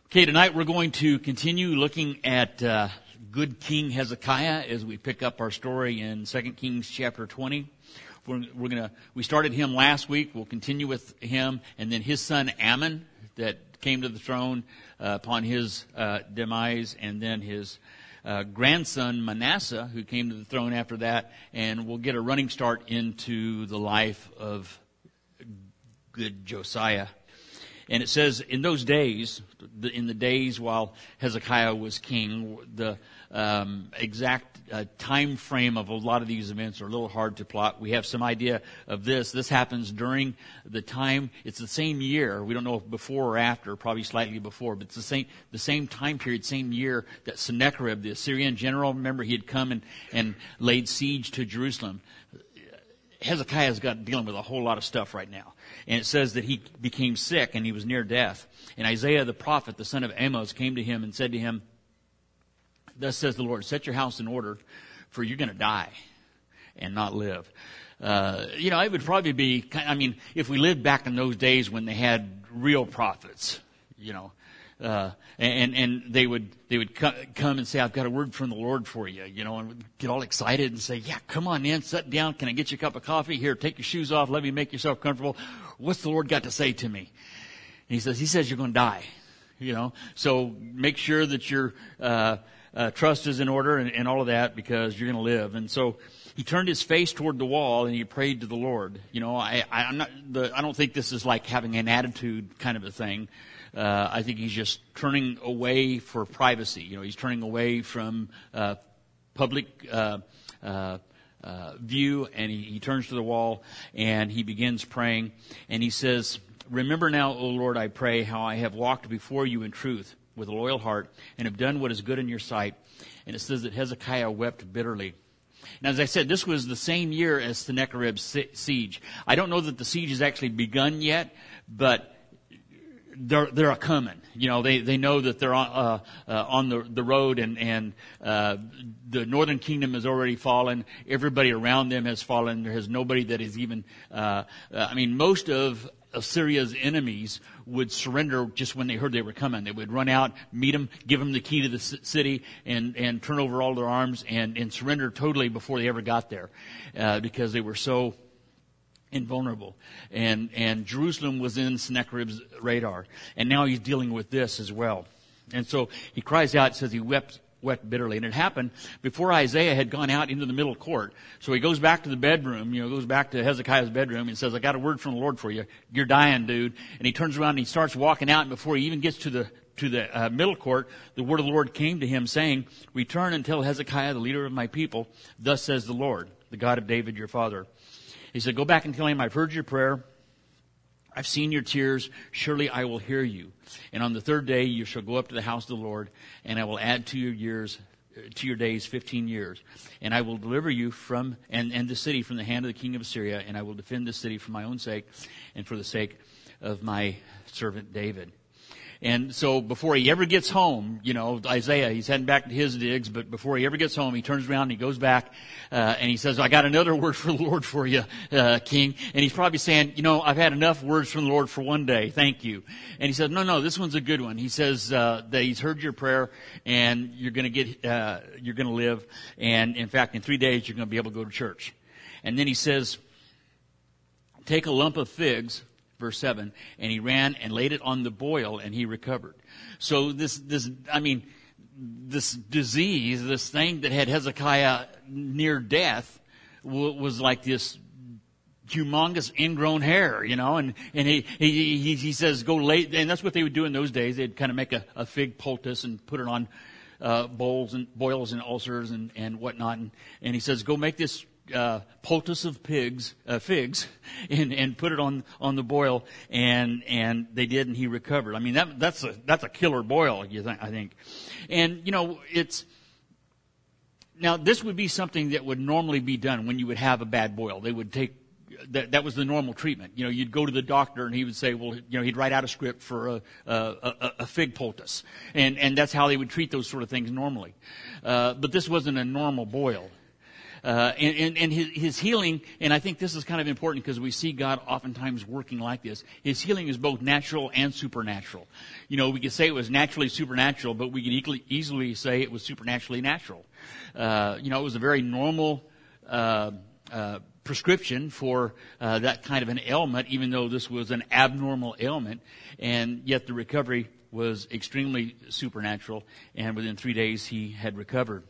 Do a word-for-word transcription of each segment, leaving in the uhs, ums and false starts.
Okay, tonight we're going to continue looking at uh, good King Hezekiah as we pick up our story in Second Kings chapter twenty. We're, we're gonna we started him last week. We'll continue with him, and then his son Ammon that came to the throne uh, upon his uh, demise, and then his uh, grandson Manasseh who came to the throne after that, and we'll get a running start into the life of good Josiah. And it says, in those days, in the days while Hezekiah was king, the um, exact uh, time frame of a lot of these events are a little hard to plot. We have some idea of this. This happens during the time, it's the same year. We don't know if before or after, probably slightly before, but it's the same the same time period, same year that Sennacherib, the Assyrian general, remember he had come and, and laid siege to Jerusalem. Hezekiah's got dealing with a whole lot of stuff right now. And it says that he became sick and he was near death. And Isaiah the prophet, the son of Amos, came to him and said to him, "Thus says the Lord, set your house in order, for you're going to die and not live." Uh, you know, it would probably be, I mean, if we lived back in those days when they had real prophets, you know, Uh, and, and they would, they would come and say, "I've got a word from the Lord for you," you know, and would get all excited and say, "Yeah, come on in, sit down. Can I get you a cup of coffee? Here, take your shoes off. Let me make yourself comfortable. What's the Lord got to say to me?" And he says, he says, "You're going to die," you know, so make sure that your, uh, uh, trust is in order and, and all of that because you're going to live. And so he turned his face toward the wall and he prayed to the Lord. You know, I, I, I'm not, the, I don't think this is like having an attitude kind of a thing. Uh, I think he's just turning away for privacy. You know, he's turning away from uh, public uh, uh, uh, view, and he, he turns to the wall and he begins praying. And he says, "Remember now, O Lord, I pray, how I have walked before you in truth with a loyal heart and have done what is good in your sight." And it says that Hezekiah wept bitterly. Now, as I said, this was the same year as Sennacherib's siege. I don't know that the siege has actually begun yet, but They're, they're a coming. You know, they, they know that they're on, uh, uh, on the, the road and, and, uh, the northern kingdom has already fallen. Everybody around them has fallen. There is nobody that is even, uh, uh, I mean, most of Assyria's enemies would surrender just when they heard they were coming. They would run out, meet them, give them the key to the city and, and turn over all their arms and, and surrender totally before they ever got there, uh, because they were so invulnerable. And, and Jerusalem was in Sennacherib's radar. And now he's dealing with this as well. And so he cries out, says he wept, wept bitterly. And it happened before Isaiah had gone out into the middle court. So he goes back to the bedroom, you know, goes back to Hezekiah's bedroom and says, "I got a word from the Lord for you. You're dying, dude." And he turns around and he starts walking out. And before he even gets to the to the uh, middle court, the word of the Lord came to him saying, "Return and tell Hezekiah, the leader of my people, thus says the Lord, the God of David, your father." He said, "Go back and tell him, I've heard your prayer. I've seen your tears. Surely I will hear you. And on the third day you shall go up to the house of the Lord, and I will add to your years, to your days fifteen years. And I will deliver you from, and, and the city from the hand of the king of Assyria, and I will defend the city for my own sake and for the sake of my servant David." And so before he ever gets home, you know, Isaiah, he's heading back to his digs, but before he ever gets home, he turns around and he goes back, uh, and he says, "I got another word for the Lord for you, uh, King." And he's probably saying, "You know, I've had enough words from the Lord for one day. Thank you." And he says, no, no, this one's a good one. He says, uh, that he's heard your prayer and you're going to get, uh, you're going to live. And in fact, in three days, you're going to be able to go to church. And then he says, "Take a lump of figs," verse seven, "and he ran and laid it on the boil, and he recovered." So this, this, I mean, this disease, this thing that had Hezekiah near death w- was like this humongous ingrown hair, you know, and, and he, he, he says, "Go lay," and that's what they would do in those days. They'd kind of make a, a fig poultice and put it on, uh, bowls and boils and ulcers and, and whatnot. And, and he says, "Go make this Uh, poultice of pigs, uh, figs, and, and put it on, on the boil," and, and they did, and he recovered. I mean, that, that's a, that's a killer boil, you think, I think. And, you know, it's, now this would be something that would normally be done when you would have a bad boil. They would take, that, that was the normal treatment. You know, you'd go to the doctor and he would say, well, you know, he'd write out a script for a, a, a, a fig poultice. And, and that's how they would treat those sort of things normally. Uh, but this wasn't a normal boil. Uh, and, and, and his, his healing, and I think this is kind of important because we see God oftentimes working like this. His healing is both natural and supernatural. You know, we could say it was naturally supernatural, but we could equally, easily say it was supernaturally natural. Uh, you know, it was a very normal uh, uh, prescription for uh, that kind of an ailment, even though this was an abnormal ailment, and yet the recovery was extremely supernatural, and within three days he had recovered.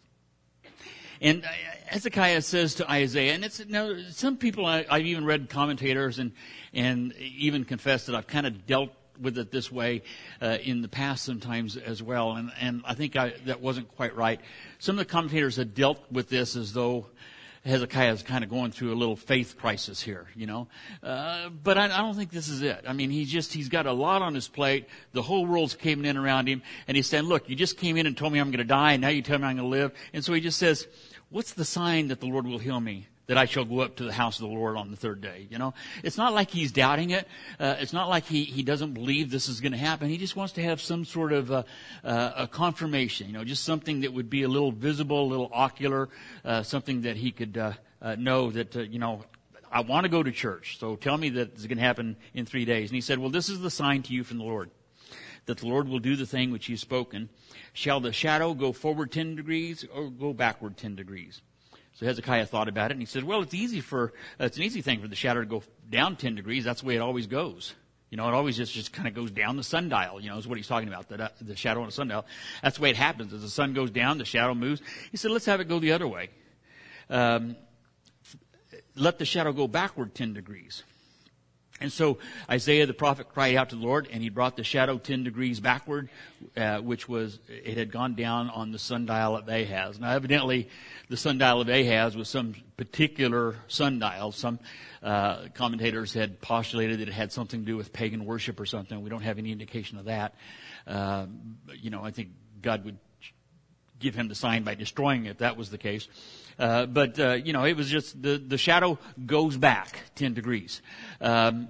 And Hezekiah says to Isaiah, and it's, you know, some people, I, I've even read commentators and, and even confessed that I've kind of dealt with it this way uh, in the past sometimes as well, and, and I think I, that wasn't quite right. Some of the commentators had dealt with this as though Hezekiah is kind of going through a little faith crisis here, you know. Uh, but I, I don't think this is it. I mean, he's just, he's got a lot on his plate. The whole world's caving in around him. And he's saying, look, you just came in and told me I'm going to die, and now you tell me I'm going to live. And so he just says, what's the sign that the Lord will heal me, that I shall go up to the house of the Lord on the third day? You know, it's not like he's doubting it. Uh, it's not like he, he doesn't believe this is going to happen. He just wants to have some sort of uh, uh, a confirmation, you know, just something that would be a little visible, a little ocular, uh, something that he could uh, uh, know that, uh, you know, I want to go to church, so tell me that it's going to happen in three days. And he said, well, this is the sign to you from the Lord, that the Lord will do the thing which he has spoken. Shall the shadow go forward ten degrees or go backward ten degrees? So Hezekiah thought about it, and he said, well, it's easy for, uh, it's an easy thing for the shadow to go down ten degrees. That's the way it always goes. You know, it always just, just kind of goes down the sundial, you know, is what he's talking about, the, the shadow on the sundial. That's the way it happens. As the sun goes down, the shadow moves. He said, let's have it go the other way. Um, let the shadow go backward ten degrees. And so Isaiah the prophet cried out to the Lord, and he brought the shadow ten degrees backward, uh, which was, it had gone down on the sundial of Ahaz. Now evidently the sundial of Ahaz was some particular sundial. Some uh, commentators had postulated that it had something to do with pagan worship or something. We don't have any indication of that. Uh, you know, I think God would give him the sign by destroying it if that was the case. Uh, but, uh, you know, it was just, the, the shadow goes back ten degrees. Um,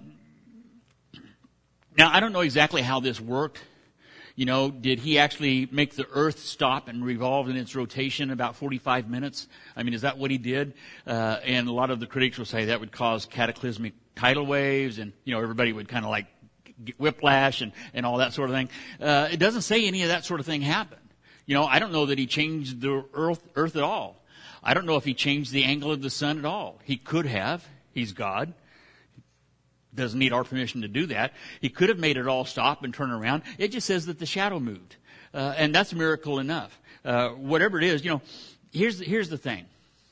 now, I don't know exactly how this worked. You know, did he actually make the earth stop and revolve in its rotation about forty-five minutes? I mean, is that what he did? Uh, and a lot of the critics will say that would cause cataclysmic tidal waves, and, you know, everybody would kind of like get whiplash and, and all that sort of thing. Uh, it doesn't say any of that sort of thing happened. You know, I don't know that he changed the earth, earth at all. I don't know if he changed the angle of the sun at all. He could have. He's God. Doesn't need our permission to do that. He could have made it all stop and turn around. It just says that the shadow moved. Uh, and that's a miracle enough. Uh, whatever it is, you know, here's, here's the thing.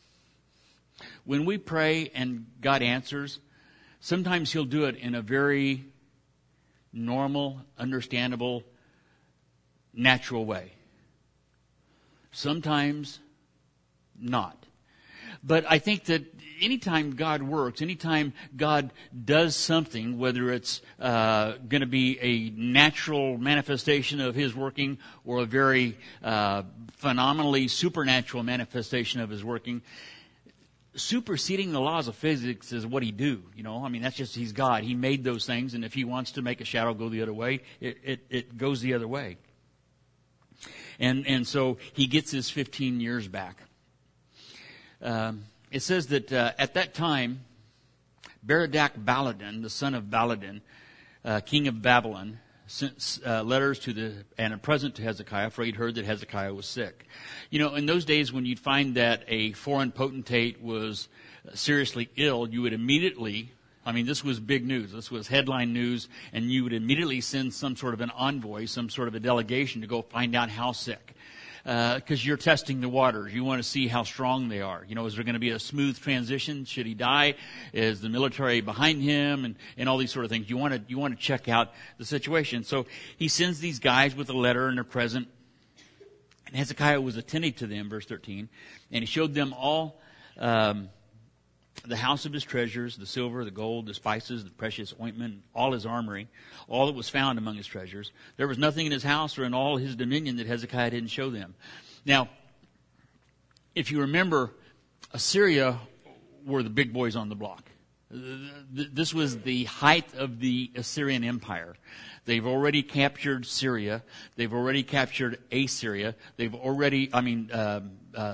When we pray and God answers, sometimes he'll do it in a very normal, understandable, natural way. Sometimes not. But I think that anytime God works, anytime God does something, whether it's uh, going to be a natural manifestation of his working or a very uh, phenomenally supernatural manifestation of his working, superseding the laws of physics is what he do. You know, I mean, that's just, he's God. He made those things, and if he wants to make a shadow go the other way, it, it, it goes the other way. And and so he gets his fifteen years back. Um, it says that uh, at that time, Berodach Baladan, the son of Baladan, uh, king of Babylon, sent uh, letters to the and a present to Hezekiah, for he'd heard that Hezekiah was sick. You know, in those days when you'd find that a foreign potentate was seriously ill, you would immediately, I mean, this was big news. This was headline news, and you would immediately send some sort of an envoy, some sort of a delegation to go find out how sick. Because uh, you're testing the waters. You want to see how strong they are. You know, is there going to be a smooth transition? Should he die? Is the military behind him? And, and all these sort of things. You want to you want to check out the situation. So he sends these guys with a letter and a present. And Hezekiah was attentive to them, verse thirteen. And he showed them all um, the house of his treasures, the silver, the gold, the spices, the precious ointment, all his armory, all that was found among his treasures. There was nothing in his house or in all his dominion that Hezekiah didn't show them. Now, if you remember, Assyria were the big boys on the block. This was the height of the Assyrian Empire. They've already captured Syria. They've already captured Assyria. They've already, I mean, uh, uh,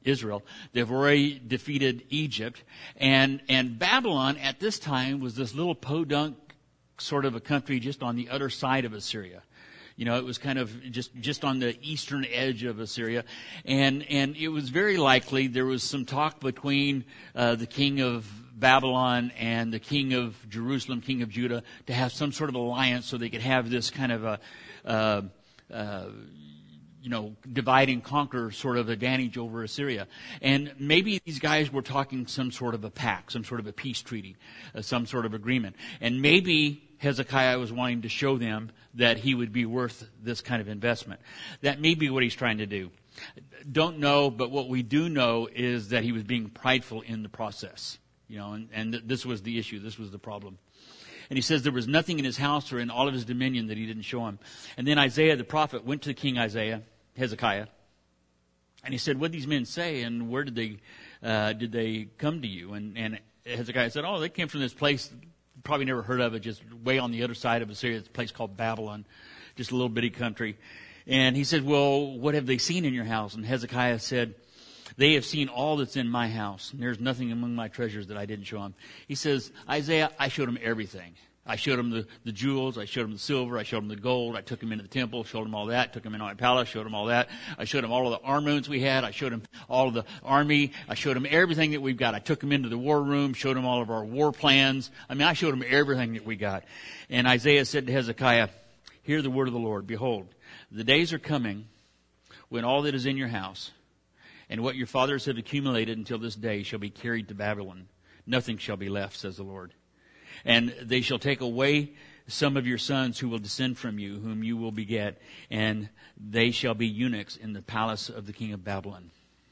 Israel. They've already defeated Egypt. And, and Babylon at this time was this little podunk sort of a country just on the other side of Assyria. You know, it was kind of just, just on the eastern edge of Assyria. And, and it was very likely there was some talk between uh, the king of Babylon and the king of Jerusalem, king of Judah, to have some sort of alliance so they could have this kind of a, uh, uh, you know, divide and conquer sort of advantage over Assyria. And maybe these guys were talking some sort of a pact, some sort of a peace treaty, uh, some sort of agreement. And maybe Hezekiah was wanting to show them that he would be worth this kind of investment. That may be what he's trying to do. Don't know, but what we do know is that he was being prideful in the process. You know, and, and th- this was the issue. This was the problem. And he says there was nothing in his house or in all of his dominion that he didn't show him. And then Isaiah the prophet went to King Isaiah, Hezekiah, and he said, "What did these men say, and where did they uh, did they come to you?" And, and Hezekiah said, "Oh, they came from this place, probably never heard of it, just way on the other side of Assyria, this place called Babylon, just a little bitty country." And he said, "Well, what have they seen in your house?" And Hezekiah said, "They have seen all that's in my house, and there's nothing among my treasures that I didn't show them." He says, "Isaiah, I showed them everything. I showed them the, the jewels, I showed them the silver, I showed them the gold, I took them into the temple, showed them all that, took them into my palace, showed them all that. I showed them all of the armaments we had, I showed them all of the army, I showed them everything that we've got. I took them into the war room, showed them all of our war plans. I mean, I showed them everything that we got." And Isaiah said to Hezekiah, "Hear the word of the Lord. Behold, the days are coming when all that is in your house and what your fathers have accumulated until this day shall be carried to Babylon. Nothing shall be left, says the Lord. And they shall take away some of your sons who will descend from you, whom you will beget, and they shall be eunuchs in the palace of the king of Babylon."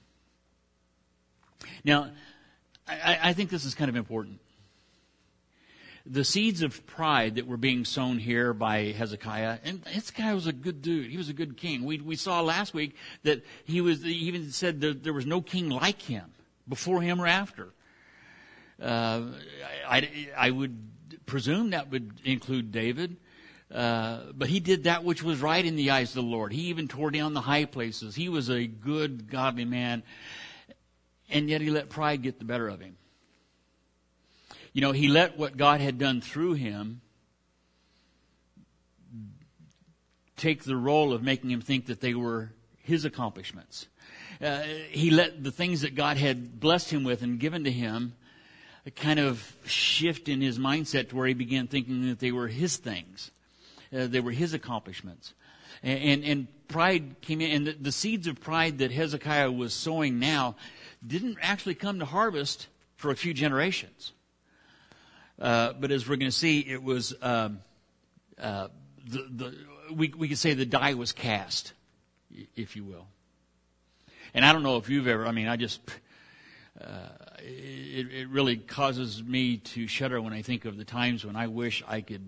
Now, I, I think this is kind of important. The seeds of pride that were being sown here by Hezekiah, and this guy was a good dude. He was a good king. We we saw last week that he was. He even said that there was no king like him before him or after. Uh, I, I would presume that would include David. Uh, but he did that which was right in the eyes of the Lord. He even tore down the high places. He was a good, godly man. And yet he let pride get the better of him. You know, he let what God had done through him take the role of making him think that they were his accomplishments. Uh, he let the things that God had blessed him with and given to him a kind of shift in his mindset to where he began thinking that they were his things. Uh, they were his accomplishments. And, and, and pride came in, and the, the seeds of pride that Hezekiah was sowing now didn't actually come to harvest for a few generations. Uh, but as we're going to see, it was, um, uh, the, the, we, we could say the die was cast, if you will. And I don't know if you've ever, I mean, I just... Uh, it, it really causes me to shudder when I think of the times when I wish I could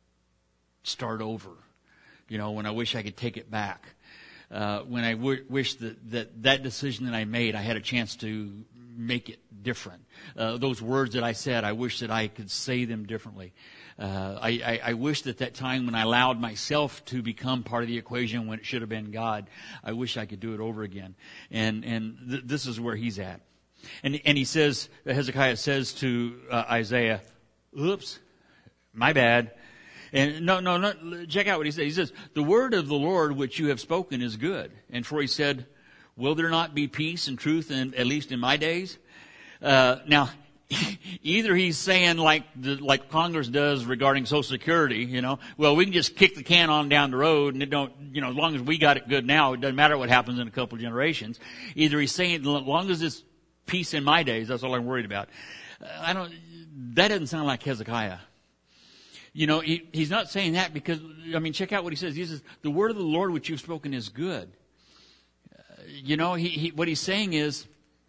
start over. You know, when I wish I could take it back. Uh, when I w- wish that, that that decision that I made, I had a chance to make it different. Uh, those words that I said, I wish that I could say them differently. Uh, I, I, I wish that that time when I allowed myself to become part of the equation when it should have been God, I wish I could do it over again. And, and th- this is where he's at. And, and he says, Hezekiah says to uh, Isaiah, "Oops, my bad." And no, no, no, check out what he says. He says, "The word of the Lord which you have spoken is good." And for he said, "Will there not be peace and truth, in, at least in my days?" Uh, now, either he's saying like the, like Congress does regarding Social Security, you know, well, we can just kick the can on down the road, and it don't, you know, as long as we got it good now, it doesn't matter what happens in a couple of generations. Either he's saying, as long as it's peace in my days, that's all I'm worried about. Uh, I don't. That doesn't sound like Hezekiah. You know, he, he's not saying that because, I mean, check out what he says. He says, "The word of the Lord which you've spoken is good." Uh, you know, he, he, what he's saying is,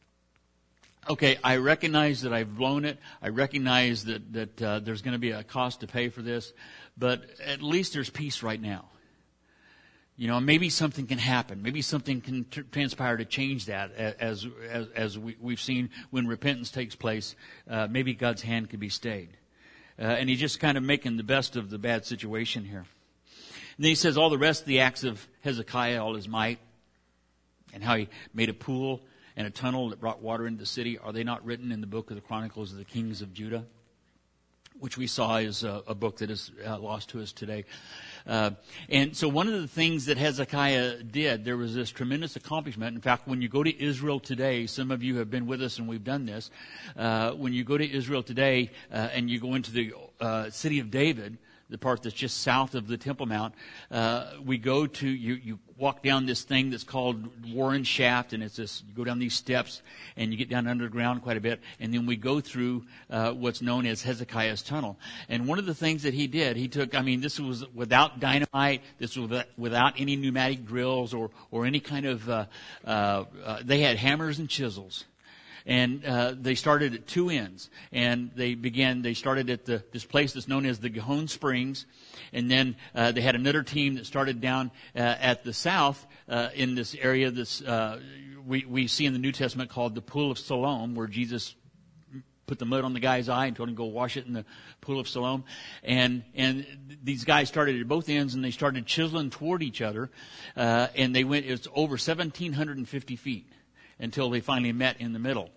okay, I recognize that I've blown it. I recognize that, that uh, there's going to be a cost to pay for this. But at least there's peace right now. You know, maybe something can happen. Maybe something can t- transpire to change that, as as, as we, we've seen when repentance takes place. Uh, maybe God's hand could be stayed. Uh, and he's just kind of making the best of the bad situation here. And then he says all the rest of the acts of Hezekiah, all his might, and how he made a pool and a tunnel that brought water into the city, are they not written in the book of the Chronicles of the Kings of Judah? Which we saw is a, a book that is uh, lost to us today. Uh, and so one of the things that Hezekiah did, there was this tremendous accomplishment. In fact, when you go to Israel today, some of you have been with us and we've done this. Uh, when you go to Israel today uh, and you go into the uh, city of David, the part that's just south of the Temple Mount, uh, we go to, you, you walk down this thing that's called Warren Shaft, and it's this, you go down these steps, and you get down underground quite a bit, and then we go through uh, what's known as Hezekiah's Tunnel. And one of the things that he did, he took, I mean, this was without dynamite, this was without, without any pneumatic drills or, or any kind of, uh, uh, uh, they had hammers and chisels. And uh, they started at two ends, and they began. They started at the this place that's known as the Gihon Springs, and then uh, they had another team that started down uh, at the south uh, in this area. This uh, we we see in the New Testament called the Pool of Siloam, where Jesus put the mud on the guy's eye and told him to go wash it in the Pool of Siloam. And and these guys started at both ends, and they started chiseling toward each other, uh, and they went. It's over one thousand seven hundred fifty feet. Until they finally met in the middle.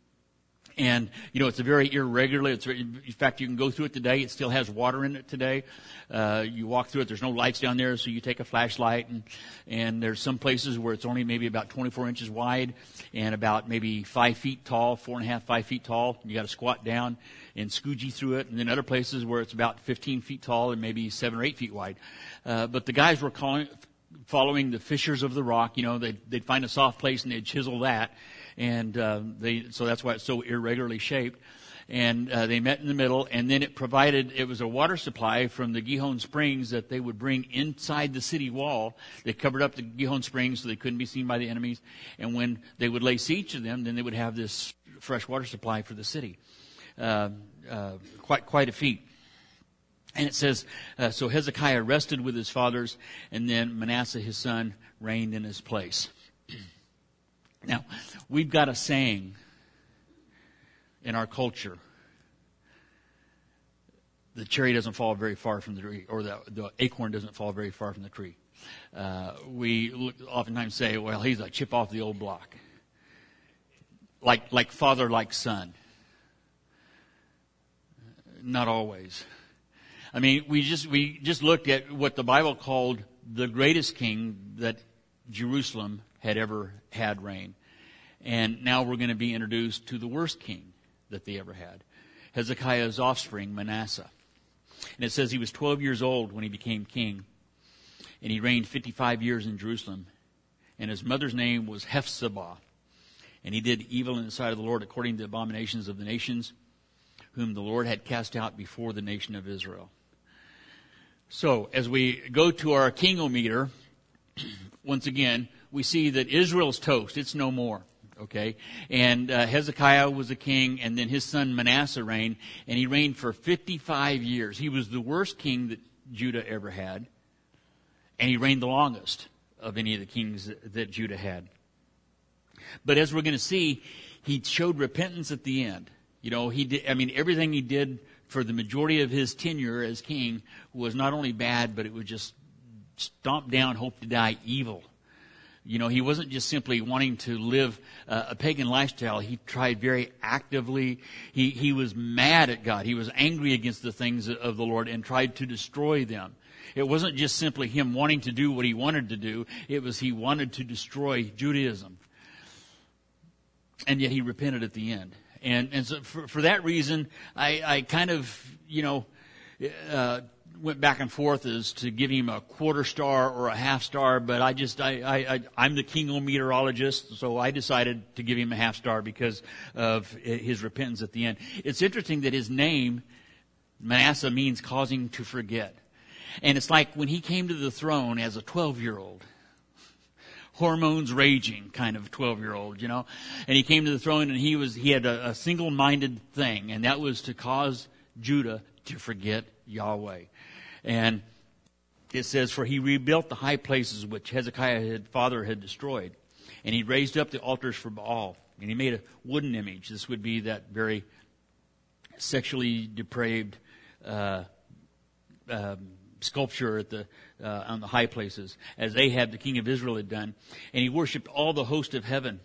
And, you know, it's a very irregular, it's very, in fact, you can go through it today. It still has water in it today. Uh, you walk through it. There's no lights down there, so you take a flashlight. And, and there's some places where it's only maybe about twenty-four inches wide and about maybe five feet tall, four and a half, five feet tall. You got to squat down and scoogee through it. And then other places where it's about fifteen feet tall and maybe seven or eight feet wide. Uh, but the guys were calling, following the fissures of the rock. You know, they'd, they'd find a soft place and they'd chisel that. And uh, they, so that's why it's so irregularly shaped. And uh, they met in the middle, and then it provided, it was a water supply from the Gihon Springs that they would bring inside the city wall. They covered up the Gihon Springs so they couldn't be seen by the enemies. And when they would lay siege to them, then they would have this fresh water supply for the city. Uh, uh, quite, quite a feat. And it says, uh, so Hezekiah rested with his fathers, and then Manasseh his son reigned in his place. Now, we've got a saying in our culture: the cherry doesn't fall very far from the tree, or the, the acorn doesn't fall very far from the tree. Uh, we oftentimes say, well, he's a chip off the old block. Like, like father, like son. Not always. I mean, we just, we just looked at what the Bible called the greatest king that Jerusalem had ever had reign. And now we're going to be introduced to the worst king that they ever had. Hezekiah's offspring, Manasseh. And it says he was twelve years old when he became king. And he reigned fifty-five years in Jerusalem. And his mother's name was Hephzibah. And he did evil in the sight of the Lord according to the abominations of the nations, whom the Lord had cast out before the nation of Israel. So, as we go to our kingometer, once again, we see that Israel's toast. It's no more. Okay? And uh, Hezekiah was a king, and then his son Manasseh reigned, and he reigned for fifty-five years. He was the worst king that Judah ever had, and he reigned the longest of any of the kings that, that Judah had. But as we're going to see, he showed repentance at the end. You know, he did, I mean, everything he did for the majority of his tenure as king was not only bad, but it was just stomp down, hope to die evil. You know, he wasn't just simply wanting to live uh, a pagan lifestyle. He tried very actively. He, he was mad at God. He was angry against the things of the Lord and tried to destroy them. It wasn't just simply him wanting to do what he wanted to do. It was he wanted to destroy Judaism. And yet he repented at the end. And, and so for, for that reason, I, I kind of, you know, uh, went back and forth as to give him a quarter star or a half star, but I just, I, I, I, I'm the kingometerologist, so I decided to give him a half star because of his repentance at the end. It's interesting that his name, Manasseh, means causing to forget. And it's like when he came to the throne as a twelve-year-old, hormones raging kind of twelve-year-old, you know. And he came to the throne and he was he had a, a single-minded thing, and that was to cause Judah to forget Yahweh. And it says, for he rebuilt the high places which Hezekiah his father had destroyed. And he raised up the altars for Baal. And he made a wooden image. This would be that very sexually depraved uh, um, sculpture at the uh, on the high places, as Ahab, the king of Israel, had done. And he worshipped all the host of heaven.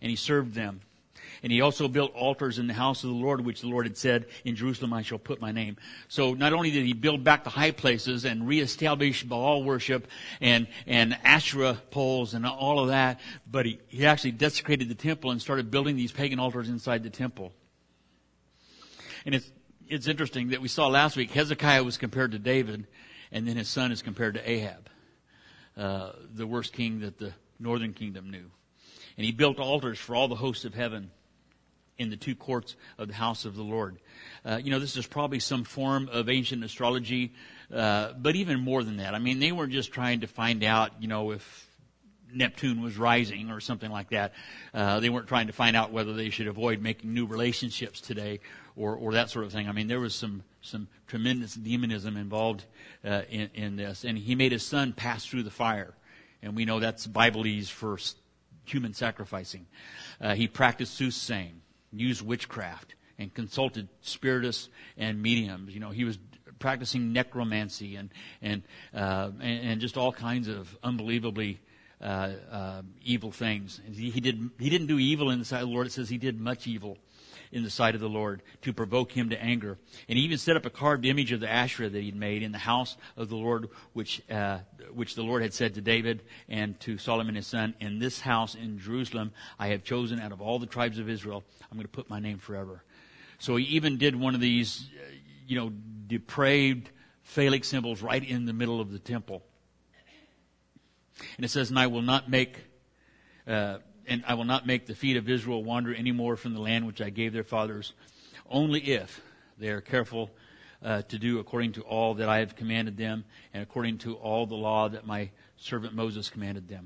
and he served them. And he also built altars in the house of the Lord, which the Lord had said, in Jerusalem I shall put my name. So not only did he build back the high places and reestablish Baal worship and, and Asherah poles and all of that, but he, he actually desecrated the temple and started building these pagan altars inside the temple. And it's, it's interesting that we saw last week, Hezekiah was compared to David, and then his son is compared to Ahab, uh, the worst king that the northern kingdom knew. And he built altars for all the hosts of heaven in the two courts of the house of the Lord. Uh, you know, this is probably some form of ancient astrology, uh, but even more than that. I mean, they weren't just trying to find out, you know, if Neptune was rising or something like that. Uh, they weren't trying to find out whether they should avoid making new relationships today or, or that sort of thing. I mean, there was some, some tremendous demonism involved uh, in, in this. And he made his son pass through the fire. And we know that's Bibleese for human sacrificing. Uh, he practiced soothsaying, used witchcraft, and consulted spiritists and mediums. You know, he was practicing necromancy and and uh, and, and just all kinds of unbelievably uh, uh, evil things. He, he did he didn't do evil in the sight of the Lord. It says he did much evil in the sight of the Lord to provoke him to anger. And he even set up a carved image of the Asherah that he'd made in the house of the Lord, which uh, which the Lord had said to David and to Solomon his son, in this house in Jerusalem I have chosen out of all the tribes of Israel, I'm going to put my name forever. So he even did one of these, uh, you know, depraved phallic symbols right in the middle of the temple. And it says, and I will not make... Uh, And I will not make the feet of Israel wander any more from the land which I gave their fathers, only if they are careful uh, to do according to all that I have commanded them, and according to all the law that my servant Moses commanded them.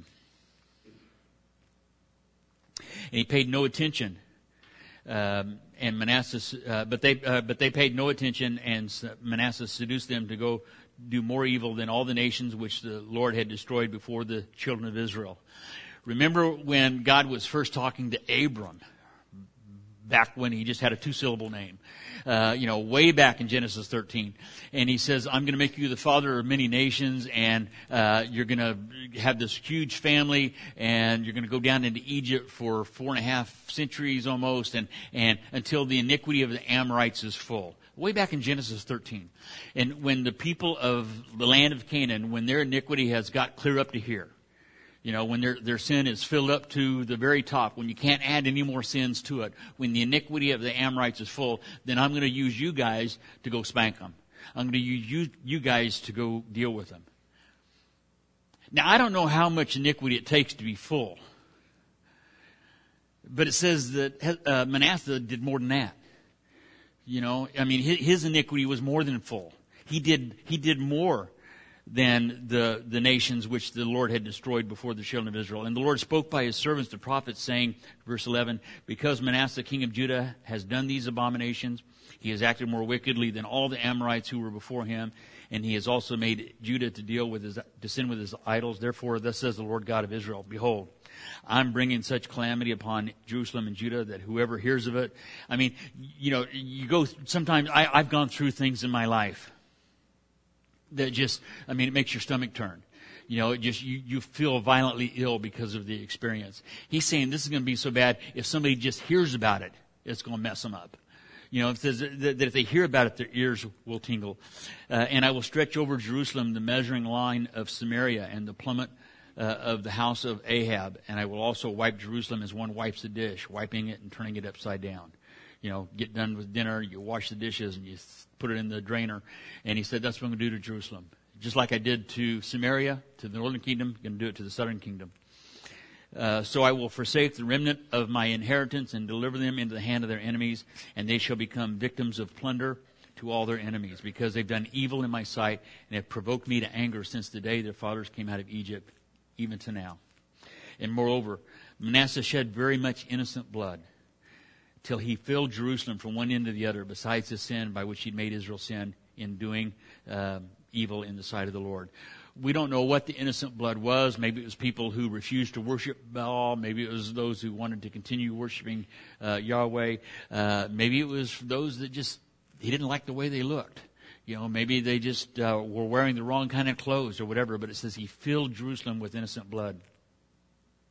And he paid no attention, um, and Manasseh, uh, but they uh, but they paid no attention, and Manasseh seduced them to go do more evil than all the nations which the Lord had destroyed before the children of Israel. Remember when God was first talking to Abram, back when he just had a two-syllable name, uh, you know, way back in Genesis thirteen. And he says, I'm going to make you the father of many nations, and uh, you're going to have this huge family, and you're going to go down into Egypt for four and a half centuries almost, and, and until the iniquity of the Amorites is full. Way back in Genesis thirteen. And when the people of the land of Canaan, when their iniquity has got clear up to here, you know, when their their sin is filled up to the very top, when you can't add any more sins to it, when the iniquity of the Amorites is full, then I'm going to use you guys to go spank them. I'm going to use you, you guys to go deal with them. Now, I don't know how much iniquity it takes to be full. But it says that uh, Manasseh did more than that. You know, I mean, his, his iniquity was more than full. He did he did more than the, the nations which the Lord had destroyed before the children of Israel. And the Lord spoke by his servants, the prophets, saying, verse eleven, because Manasseh, king of Judah, has done these abominations, he has acted more wickedly than all the Amorites who were before him, and he has also made Judah to deal with his, to sin with his idols. Therefore, thus says the Lord God of Israel, behold, I'm bringing such calamity upon Jerusalem and Judah that whoever hears of it, I mean, you know, you go, sometimes I, I've gone through things in my life that just, I mean, it makes your stomach turn. You know, it just, you, you feel violently ill because of the experience. He's saying this is going to be so bad, if somebody just hears about it, it's going to mess them up. You know, it says that that if they hear about it, their ears will tingle. Uh, and I will stretch over Jerusalem the measuring line of Samaria and the plummet uh, of the house of Ahab. And I will also wipe Jerusalem as one wipes a dish, wiping it and turning it upside down. You know, get done with dinner, you wash the dishes, and you put it in the drainer. And he said, that's what I'm going to do to Jerusalem. Just like I did to Samaria, to the northern kingdom, I'm going to do it to the southern kingdom. Uh, so I will forsake the remnant of my inheritance and deliver them into the hand of their enemies, and they shall become victims of plunder to all their enemies, because they've done evil in my sight and have provoked me to anger since the day their fathers came out of Egypt, even to now. And moreover, Manasseh shed very much innocent blood, till he filled Jerusalem from one end to the other, besides the sin by which he'd made Israel sin in doing uh, evil in the sight of the Lord. We don't know what the innocent blood was. Maybe it was people who refused to worship Baal. Maybe it was those who wanted to continue worshiping uh, Yahweh. Uh, maybe it was those that just, he didn't like the way they looked. You know, maybe they just uh, were wearing the wrong kind of clothes or whatever. But it says he filled Jerusalem with innocent blood.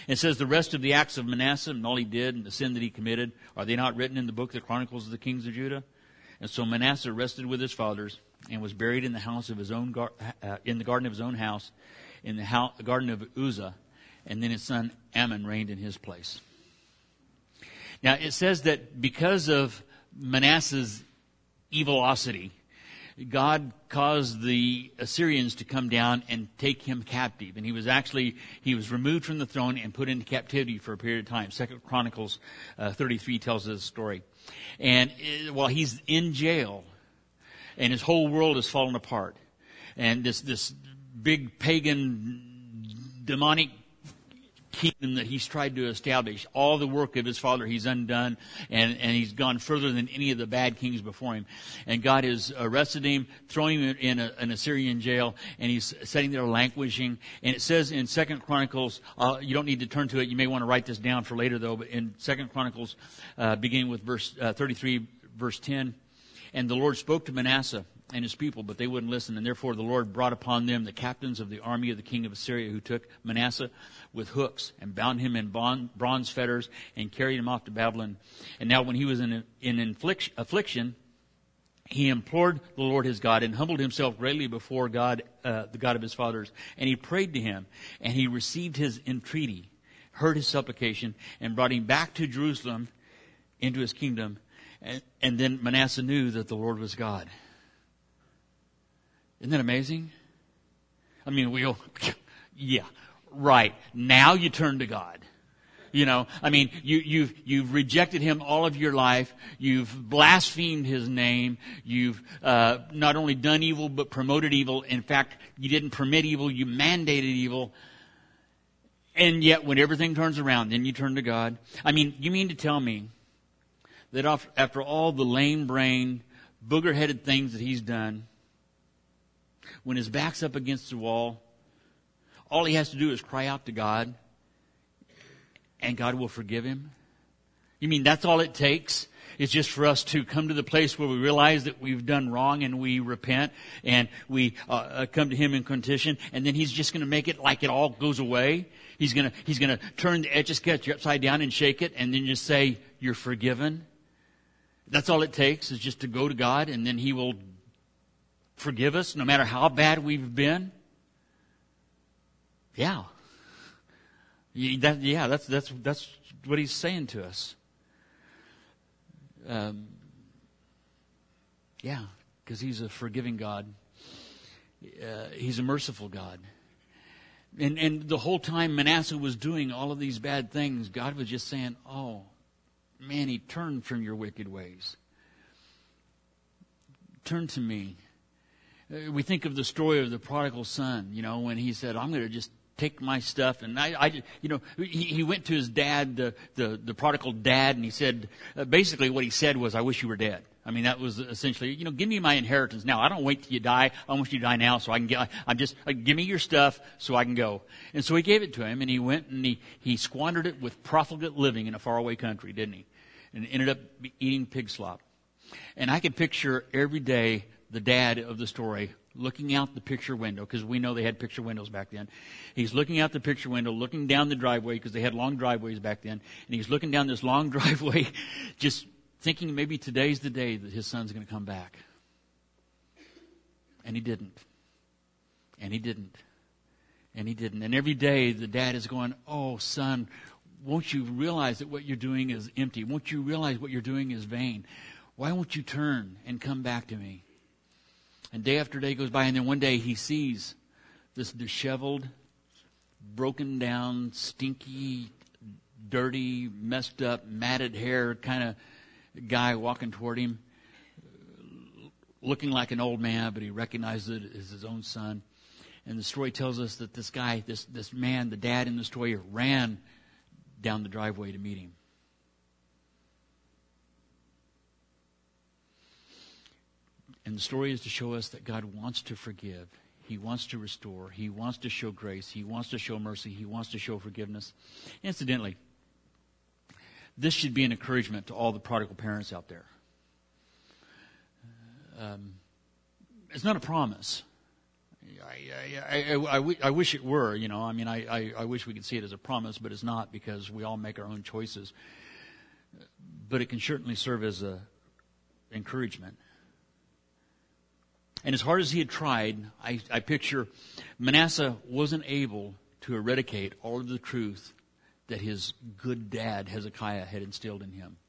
It says, the rest of the acts of Manasseh and all he did and the sin that he committed, are they not written in the book of the Chronicles of the Kings of Judah? And so Manasseh rested with his fathers and was buried in the house of his own gar- uh, in the garden of his own house, in the house, garden of Uzzah, and then his son Ammon reigned in his place. Now it says that because of Manasseh's evilosity, God caused the Assyrians to come down and take him captive. And he was actually, he was removed from the throne and put into captivity for a period of time. Second Chronicles uh, thirty-three tells us the story. And uh, while he's in jail, and his whole world is fallen apart, and this, this big pagan, demonic kingdom that he's tried to establish, all the work of his father he's undone, and, and he's gone further than any of the bad kings before him. And God has arrested him, throwing him in a, an Assyrian jail, and he's sitting there languishing. And it says in Second Chronicles, uh, you don't need to turn to it, you may want to write this down for later though, but in Second Chronicles, uh, beginning with verse uh, thirty-three, verse ten, and the Lord spoke to Manasseh and his people, but they wouldn't listen. And therefore the Lord brought upon them the captains of the army of the king of Assyria, who took Manasseh with hooks and bound him in bronze fetters and carried him off to Babylon. And now when he was in, in affliction, he implored the Lord his God and humbled himself greatly before God, uh, the God of his fathers. And he prayed to him, and he received his entreaty, heard his supplication, and brought him back to Jerusalem into his kingdom. And, and then Manasseh knew that the Lord was God. Isn't that amazing? I mean, we all, yeah, right. Now you turn to God. You know, I mean, you, you've, you've rejected him all of your life. You've blasphemed his name. You've, uh, not only done evil, but promoted evil. In fact, you didn't permit evil. You mandated evil. And yet, when everything turns around, then you turn to God. I mean, you mean to tell me that after all the lame-brained, booger-headed things that he's done, when his back's up against the wall, all he has to do is cry out to God, and God will forgive him? You mean that's all it takes? It's just for us to come to the place where we realize that we've done wrong and we repent and we uh, come to him in contrition, and then he's just going to make it like it all goes away? He's going to he's going to turn the Etch-a-Sketch upside down and shake it and then just say, you're forgiven? That's all it takes, is just to go to God, and then he will forgive us no matter how bad we've been? Yeah. That, yeah, that's, that's, that's what he's saying to us. Um, yeah, because he's a forgiving God. Uh, he's a merciful God. And, and the whole time Manasseh was doing all of these bad things, God was just saying, oh, man, he turned from your wicked ways. Turn to me. We think of the story of the prodigal son, you know, when he said, I'm going to just take my stuff. And I, I you know, he, he went to his dad, the, the, the prodigal dad, and he said, uh, basically what he said was, I wish you were dead. I mean, that was essentially, you know, give me my inheritance now. I don't wait till you die. I want you to die now so I can get, I'm just, uh, give me your stuff so I can go. And so he gave it to him, and he went and he, he squandered it with profligate living in a faraway country, didn't he? And ended up eating pig slop. And I could picture every day the dad of the story looking out the picture window, because we know they had picture windows back then. He's looking out the picture window, looking down the driveway, because they had long driveways back then. And he's looking down this long driveway, just thinking maybe today's the day that his son's going to come back. And he didn't. And he didn't. And he didn't. And every day the dad is going, oh, son, won't you realize that what you're doing is empty? Won't you realize what you're doing is vain? Why won't you turn and come back to me? And day after day goes by, and then one day he sees this disheveled, broken down, stinky, dirty, messed up, matted hair kind of guy walking toward him, looking like an old man, but he recognizes it as his own son. And the story tells us that this guy, this, this man, the dad in the story, ran down the driveway to meet him. And the story is to show us that God wants to forgive. He wants to restore. He wants to show grace. He wants to show mercy. He wants to show forgiveness. Incidentally, this should be an encouragement to all the prodigal parents out there. Um, it's not a promise. I, I, I, I, I wish it were, you know. I mean, I, I, I wish we could see it as a promise, but it's not, because we all make our own choices. But it can certainly serve as a encouragement. And as hard as he had tried, I, I picture Manasseh wasn't able to eradicate all of the truth that his good dad Hezekiah had instilled in him.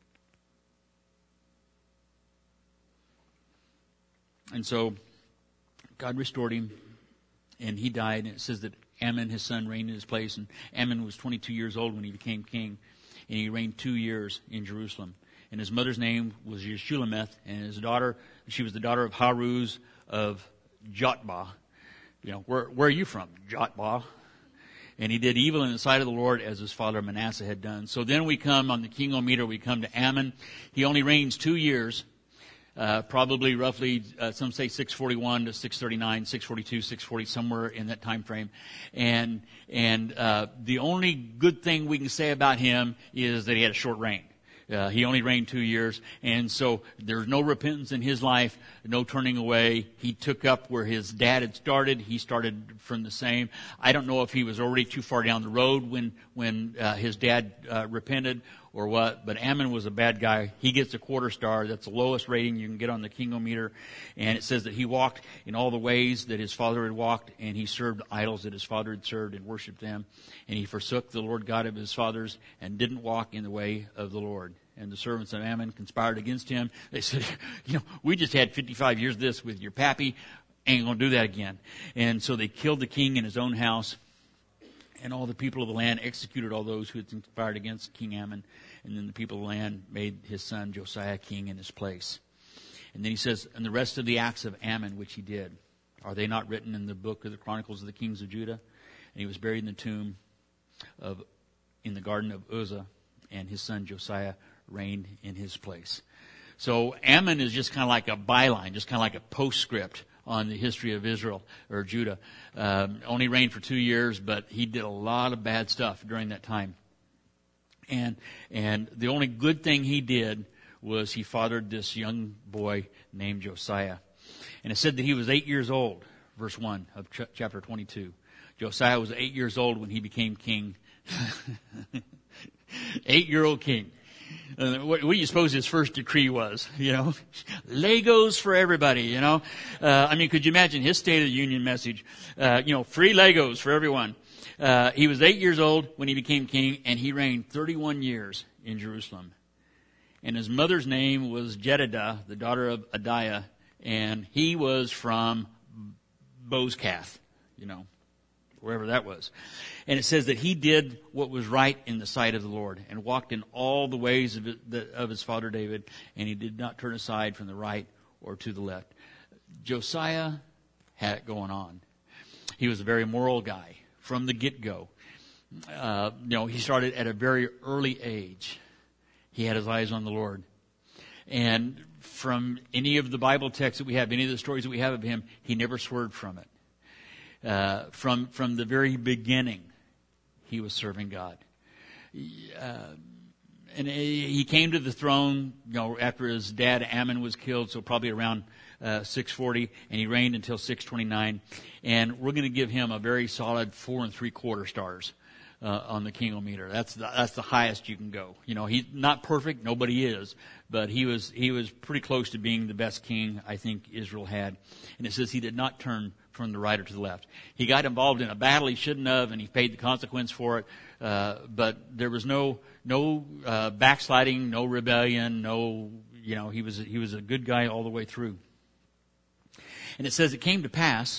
And so God restored him, and he died. And it says that Amon, his son, reigned in his place. And Amon was twenty-two years old when he became king, and he reigned two years in Jerusalem. And his mother's name was Yeshulameth, and his daughter, she was the daughter of Haruz of Jotbah. You know, where, where are you from? Jotbah. And he did evil in the sight of the Lord as his father Manasseh had done. So then we come on the kingometer, we come to Amon. He only reigns two years. Uh, probably roughly, uh, some say six forty-one to six thirty-nine, six forty-two, six forty, somewhere in that time frame. And, and, uh, the only good thing we can say about him is that he had a short reign. Uh, he only reigned two years, and so there's no repentance in his life, no turning away. He took up where his dad had started. He started from the same. I don't know if he was already too far down the road when when uh, his dad uh, repented or what, but Ammon was a bad guy. He gets a quarter star. That's the lowest rating you can get on the kingometer, and it says that he walked in all the ways that his father had walked, and he served idols that his father had served and worshipped them, and he forsook the Lord God of his fathers and didn't walk in the way of the Lord. And the servants of Ammon conspired against him. They said, you know, we just had fifty-five years of this with your pappy. Ain't going to do that again. And so they killed the king in his own house. And all the people of the land executed all those who had conspired against King Ammon. And then the people of the land made his son Josiah king in his place. And then he says, and the rest of the acts of Ammon which he did, are they not written in the book of the Chronicles of the Kings of Judah? And he was buried in the tomb of, in the garden of Uzzah, and his son Josiah reigned in his place. So Ammon is just kind of like a byline, just kind of like a postscript on the history of Israel or Judah. Um, only reigned for two years, but he did a lot of bad stuff during that time. And and the only good thing he did was he fathered this young boy named Josiah. And it said that he was eight years old, verse one of ch- chapter twenty-two. Josiah was eight years old when he became king. Eight-year-old king. Uh, what, what do you suppose his first decree was? You know, Legos for everybody. You know, uh, I mean, could you imagine his State of the Union message? Uh, you know, free Legos for everyone. Uh, he was eight years old when he became king, and he reigned thirty-one years in Jerusalem. And his mother's name was Jedidah, the daughter of Adiah, and he was from Bozkath. You know, wherever that was. And it says that he did what was right in the sight of the Lord and walked in all the ways of, it, the, of his father David, and he did not turn aside from the right or to the left. Josiah had it going on. He was a very moral guy from the get-go. Uh, you know, he started at a very early age. He had his eyes on the Lord. And from any of the Bible texts that we have, any of the stories that we have of him, he never swerved from it. Uh, from from the very beginning, he was serving God. Uh, and he came to the throne, you know, after his dad Ammon was killed, so probably around uh, six forty, and he reigned until six twenty-nine. And we're going to give him a very solid four and three quarter stars uh, on the kingometer. That's the, that's the highest you can go. You know, he's not perfect, nobody is, but he was he was pretty close to being the best king I think Israel had. And it says he did not turn from the right or to the left. He got involved in a battle he shouldn't have, and he paid the consequence for it. Uh, but there was no no uh, backsliding, no rebellion, no, you know, he was he was a good guy all the way through. And it says it came to pass,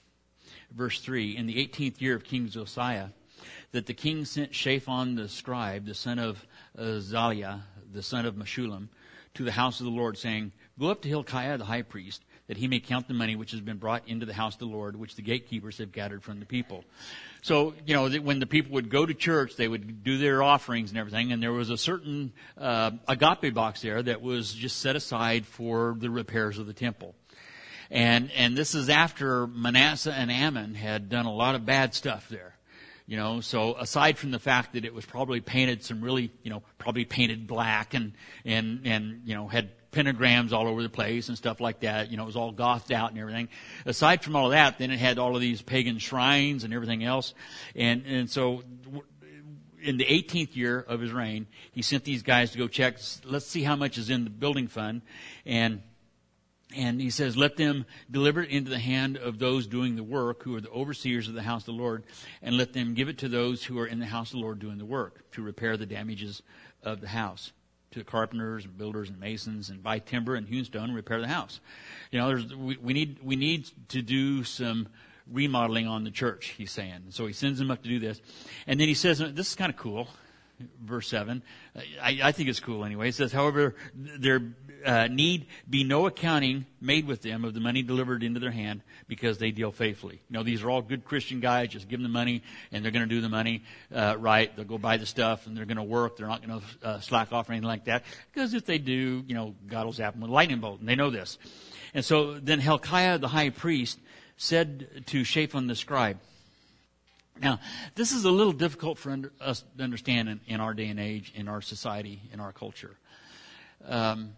verse three, in the eighteenth year of King Josiah, that the king sent Shaphan the scribe, the son of Azaliah, the son of Meshullam, to the house of the Lord, saying, "Go up to Hilkiah the high priest, that he may count the money which has been brought into the house of the Lord, which the gatekeepers have gathered from the people." So, you know, when the people would go to church, they would do their offerings and everything, and there was a certain uh, agape box there that was just set aside for the repairs of the temple. And and this is after Manasseh and Ammon had done a lot of bad stuff there. You know, so aside from the fact that it was probably painted some really, you know, probably painted black and, and, and, you know, had pentagrams all over the place and stuff like that, you know, it was all gothed out and everything. Aside from all of that, then it had all of these pagan shrines and everything else. And, and so in the eighteenth year of his reign, he sent these guys to go check, let's see how much is in the building fund. And And he says, let them deliver it into the hand of those doing the work, who are the overseers of the house of the Lord, and let them give it to those who are in the house of the Lord doing the work, to repair the damages of the house, to the carpenters and builders and masons, and buy timber and hewn stone and repair the house. You know, there's, we, we need we need to do some remodeling on the church, he's saying. So he sends them up to do this. And then he says, this is kind of cool. Verse seven, I, I think it's cool anyway. It says, however, there uh, need be no accounting made with them of the money delivered into their hand, because they deal faithfully. You know, these are all good Christian guys. Just give them the money, and they're going to do the money uh, right. They'll go buy the stuff, and they're going to work. They're not going to uh, slack off or anything like that. Because if they do, you know, God will zap them with a lightning bolt, and they know this. And so then Hilkiah the high priest said to Shaphan the scribe. Now, this is a little difficult for under, us to understand in, in our day and age, in our society, in our culture. Um,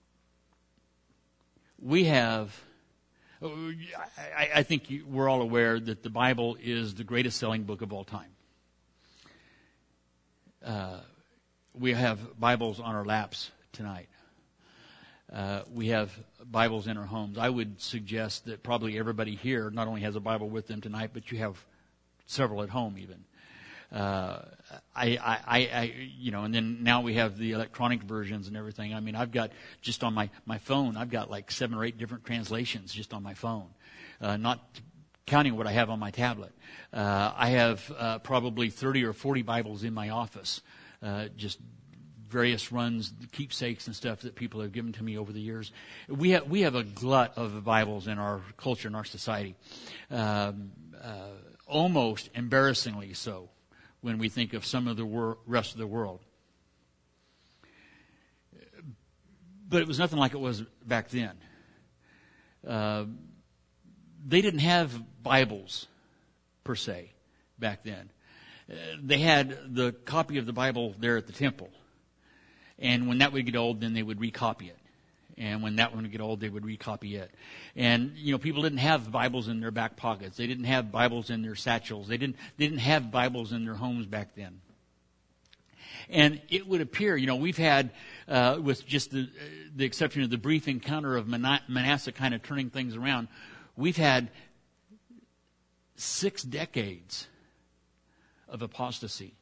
we have, I, I think you, we're all aware that the Bible is the greatest selling book of all time. Uh, we have Bibles on our laps tonight. Uh, we have Bibles in our homes. I would suggest that probably everybody here not only has a Bible with them tonight, but you have several at home even. Uh, I, I, I, you know, and then now we have the electronic versions and everything. I mean, I've got just on my, my phone, I've got like seven or eight different translations just on my phone, uh, not counting what I have on my tablet. Uh, I have uh, probably thirty or forty Bibles in my office, uh, just various runs, keepsakes and stuff that people have given to me over the years. We have, we have a glut of Bibles in our culture, in our society. Um, uh, almost embarrassingly so when we think of some of the wor- rest of the world. But it was nothing like it was back then. Uh, they didn't have Bibles per se back then. Uh, they had the copy of the Bible there at the temple. And when that would get old, then they would recopy it. And when that one would get old, they would recopy it. And, you know, people didn't have Bibles in their back pockets. They didn't have Bibles in their satchels. They didn't, they didn't have Bibles in their homes back then. And it would appear, you know, we've had, uh, with just the, the exception of the brief encounter of Manasseh kind of turning things around, we've had six decades of apostasy.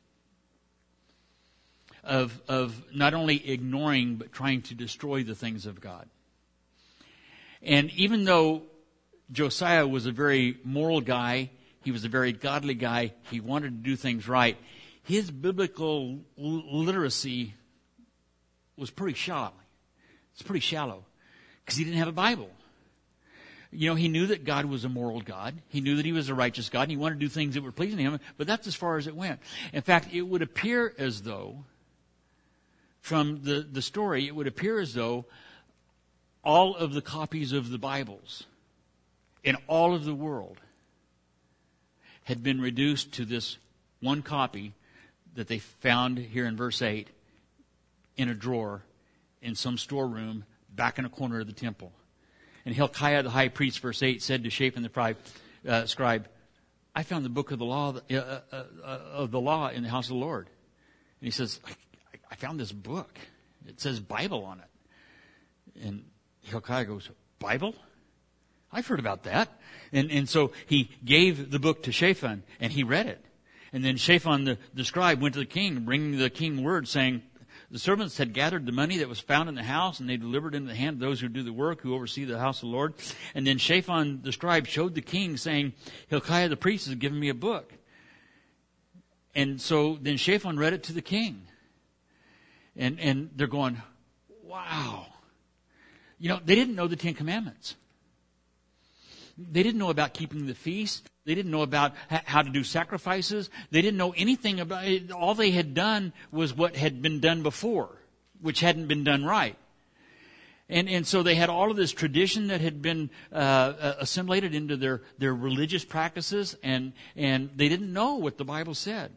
Of, of not only ignoring, but trying to destroy the things of God. And even though Josiah was a very moral guy, he was a very godly guy, he wanted to do things right, his biblical literacy was pretty shallow. It's pretty shallow. Because he didn't have a Bible. You know, he knew that God was a moral God. He knew that he was a righteous God, and he wanted to do things that were pleasing to him, but that's as far as it went. In fact, it would appear as though From the, the story, it would appear as though all of the copies of the Bibles in all of the world had been reduced to this one copy that they found here in verse eight in a drawer in some storeroom back in a corner of the temple. And Hilkiah the high priest, verse eight, said to Shaphan the uh, scribe, I found the book of the law uh, uh, uh, of the law in the house of the Lord. And he says, I, I found this book. It says Bible on it. And Hilkiah goes, Bible? I've heard about that. And and so he gave the book to Shaphan, and he read it. And then Shaphan the, the scribe went to the king, bringing the king word, saying, the servants had gathered the money that was found in the house, and they delivered it into the hand of those who do the work, who oversee the house of the Lord. And then Shaphan the scribe showed the king, saying, Hilkiah the priest has given me a book. And so then Shaphan read it to the king. And and they're going, wow. You know, they didn't know the Ten Commandments. They didn't know about keeping the feast. They didn't know about ha- how to do sacrifices. They didn't know anything about it. All they had done was what had been done before, which hadn't been done right. And and so they had all of this tradition that had been uh, assimilated into their, their religious practices, and and they didn't know what the Bible said.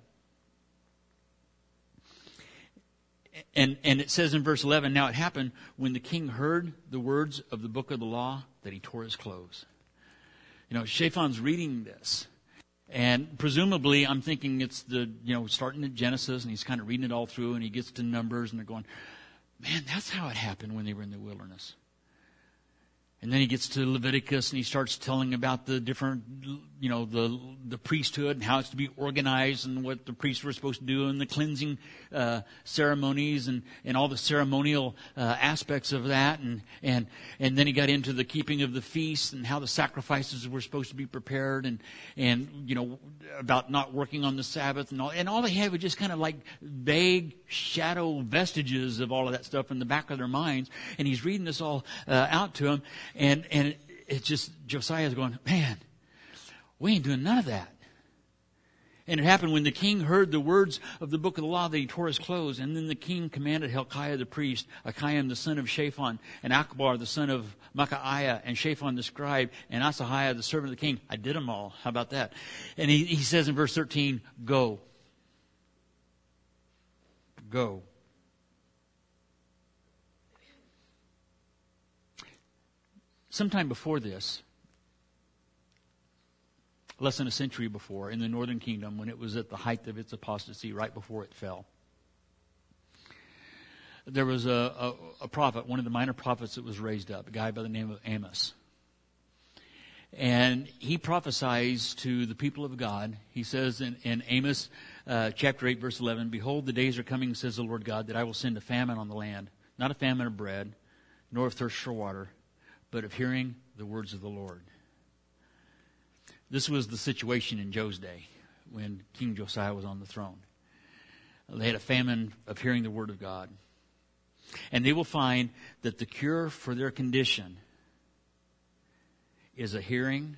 And and it says in verse eleven, now it happened when the king heard the words of the book of the law that he tore his clothes. You know, Shaphan's reading this. And presumably, I'm thinking it's the, you know, starting at Genesis, and he's kind of reading it all through, and he gets to Numbers, and they're going, man, that's how it happened when they were in the wilderness. And then he gets to Leviticus, and he starts telling about the different, you know, the the priesthood and how it's to be organized and what the priests were supposed to do and the cleansing uh, ceremonies and, and all the ceremonial uh, aspects of that. And, and and then he got into the keeping of the feasts and how the sacrifices were supposed to be prepared and, and you know, about not working on the Sabbath. And all, and all they had was just kind of like vague shadow vestiges of all of that stuff in the back of their minds. And he's reading this all uh, out to them. And and it, it's just, Josiah's going, man, we ain't doing none of that. And it happened when the king heard the words of the book of the law that he tore his clothes. And then the king commanded Hilkiah the priest, Achim the son of Shaphan, and Akbar the son of Micaiah, and Shaphan the scribe, and Asahiah the servant of the king. I did them all. How about that? And he, he says in verse thirteen, go. Go. Sometime before this, less than a century before, in the northern kingdom, when it was at the height of its apostasy, right before it fell, there was a, a, a prophet, one of the minor prophets that was raised up, a guy by the name of Amos. And he prophesies to the people of God. He says in, in Amos uh, chapter eight, verse eleven, behold, the days are coming, says the Lord God, that I will send a famine on the land, not a famine of bread, nor of thirst for water, but of hearing the words of the Lord. This was the situation in Joe's day when King Josiah was on the throne. They had a famine of hearing the word of God. And they will find that the cure for their condition is a hearing,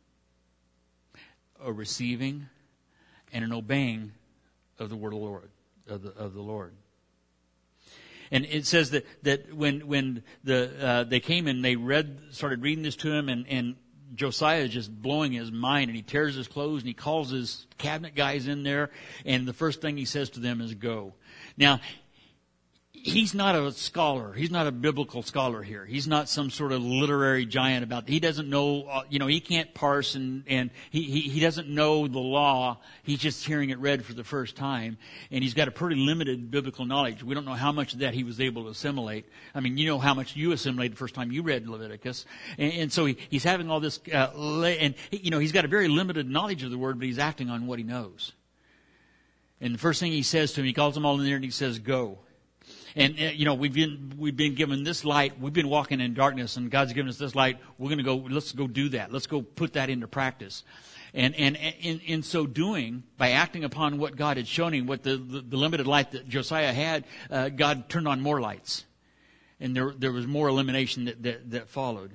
a receiving, and an obeying of the word of the Lord. Of the, of the Lord. And it says that, that when when the uh, they came and they read, started reading this to him, and, and Josiah is just blowing his mind, and he tears his clothes, and he calls his cabinet guys in there, and the first thing he says to them is go. Now, he's not a scholar. He's not a biblical scholar here. He's not some sort of literary giant about, he doesn't know, uh, you know, he can't parse and, and he, he, he doesn't know the law. He's just hearing it read for the first time. And he's got a pretty limited biblical knowledge. We don't know how much of that he was able to assimilate. I mean, you know how much you assimilated the first time you read Leviticus. And, and so he, he's having all this, uh, and, you know, he's got a very limited knowledge of the word, but he's acting on what he knows. And the first thing he says to him, he calls them all in there and he says, go. And, uh, you know, we've been, we've been given this light. We've been walking in darkness, and God's given us this light. We're going to go, let's go do that. Let's go put that into practice. And, and, in, in so doing, by acting upon what God had shown him, what the, the, the limited light that Josiah had, uh, God turned on more lights. And there, there was more illumination that, that, that followed.